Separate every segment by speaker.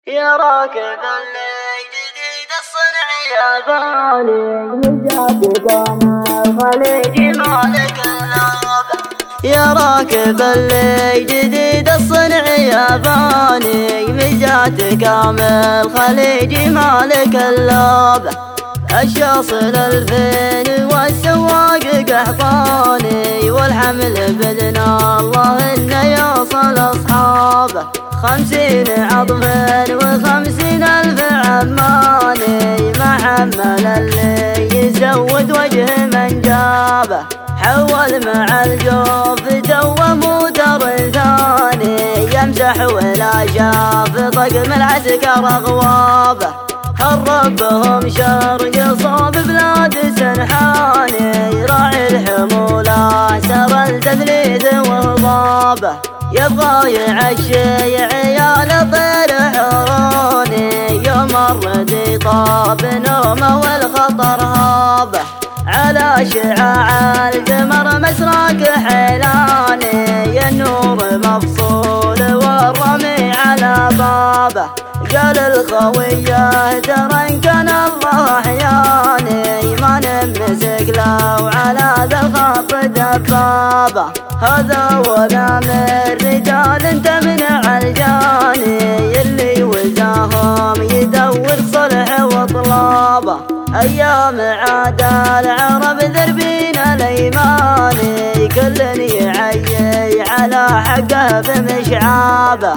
Speaker 1: يا راكب اللي جديد الصنع ياباني مجاتك انا الخليجي مالك اللوب. يا راكب اللي جديد الصنع ياباني مجاتك كامل خليجي مالك اللوب. الشاصل 2000 والسواق قحطاني والحمل بإذن الله انه يوصل اصحابه. 50 عطف و50 ألف عماني محمل اللي يزود وجه من جابه. حول مع الجوف تو موتر ثاني يمسح ولا شاف طقم العسكر اغوابه. هربهم شرق صوب بلاد سنحاني راعي الحمولة سر التثليث وهضابه. يبغى يعشي عيال طير حروني يوم الردي طاب نومه والخطر هابه. على شعاع القمر مسراك حيلاني النور مفصول والرمي على بابه. قال الخويه ترى ان كان الله احياني ما نمسك لو على ذا الخط دبابه. هذا ولا من رجال انت من عالجاني اللي وزاهم يدور صلح وطلابه. ايام عاد العرب ذربين الايماني كل يعيي على حقه بمشعابه.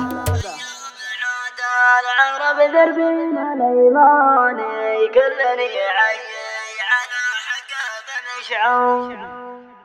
Speaker 1: العرب ذربين الايماني كل يعيي على حقه بمشعابه.